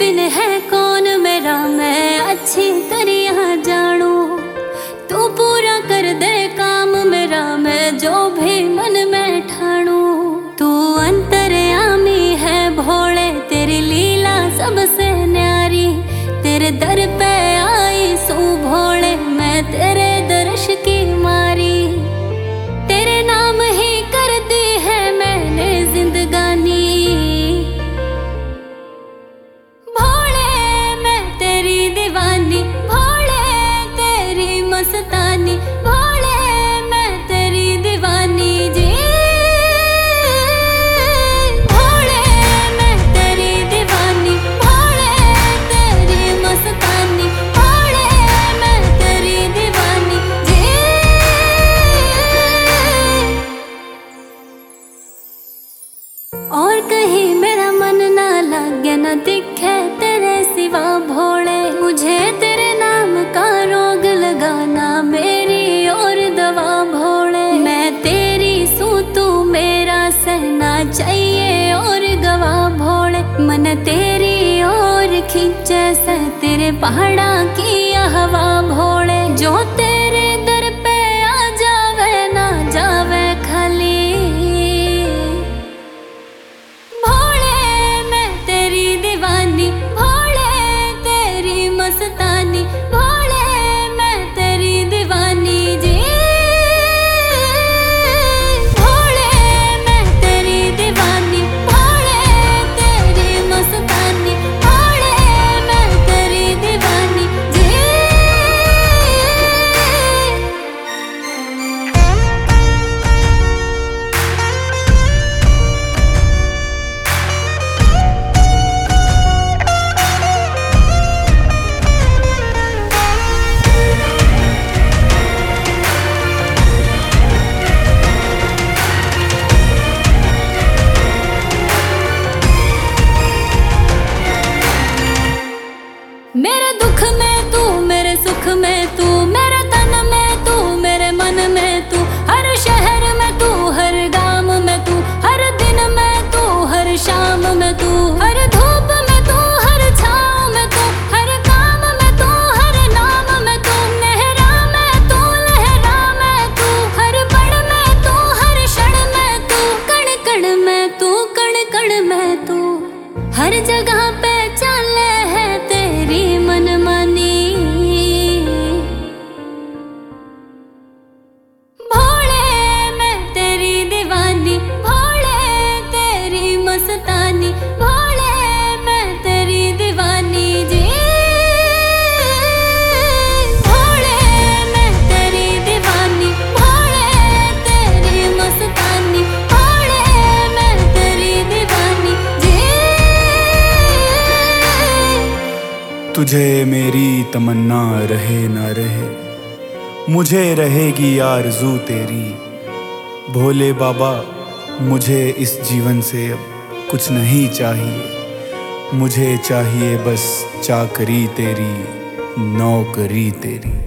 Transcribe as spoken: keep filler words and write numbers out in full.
बिन है कौन मेरा, मैं अच्छी तरह जानू। तू पूरा कर दे काम मेरा, मैं जो भी मन में ठाणू। तू अंतर्यामी है भोले, तेरी लीला सबसे न्यारी। तेरे दर पे आई सू भोले, मैं तेरे दर्श की मारी। तेरे नाम ही कर दी है मैंने जिंदगानी। भोले मैं तेरी दीवानी, भोले तेरी मस्तानी। भोले मैं तेरी दीवानी जी। भोले मैं तेरी दीवानी, भोले तेरी मस्तानी। भोले मैं तेरी दीवानी जी। और कहीं मेरा मन ना लगे, न दिखे तेरे सिवा भोले। मुझे तेरे नाम का रोग लगाना, मेरी और दवा भोले। मैं तेरी सू तू मेरा सहना चाहिए और गवा भोले। मन तेरी और खींचे से तेरे पहाड़ा की हवा भोले। जो तेरे दर पे आ जावे ना जावे खाली। भोले मैं तेरी दीवानी, भोले तेरी मस्तानी। भोले मैं तेरी दीवानी जी। भोले मैं तेरी दीवानी, भोले तेरी मस्तानी। भोले मैं तेरी दीवानी जी। मेरे दुख में तू, मेरे सुख में तू, मेरे तन में तू, मेरे मन में तू। हर शहर में तू, हर गांव में तू, हर दिन में तू, हर शाम में तू। हर धूप में तू, हर छाँव में तू, हर काम में तू, हर नाम में तू। नहरा में तू, लहरा में तू, हर पल में तू, हर क्षण में तू। कण कण में तू, कण कण में तू, हर जगह पे चले है तेरी मनमानी। भोले मैं तेरी दीवानी, भोले तेरी मस्तानी। भोले मैं तेरी दीवानी जी। भोले मैं तेरी दीवानी, भोले तेरी मस्तानी। भोले मैं तेरी दीवानी जी। तुझे मेरी तमन्ना रहे ना रहे, मुझे रहेगी आरज़ू तेरी। भोले बाबा मुझे इस जीवन से अब कुछ नहीं चाहिए। मुझे चाहिए बस चाकरी तेरी, नौकरी तेरी।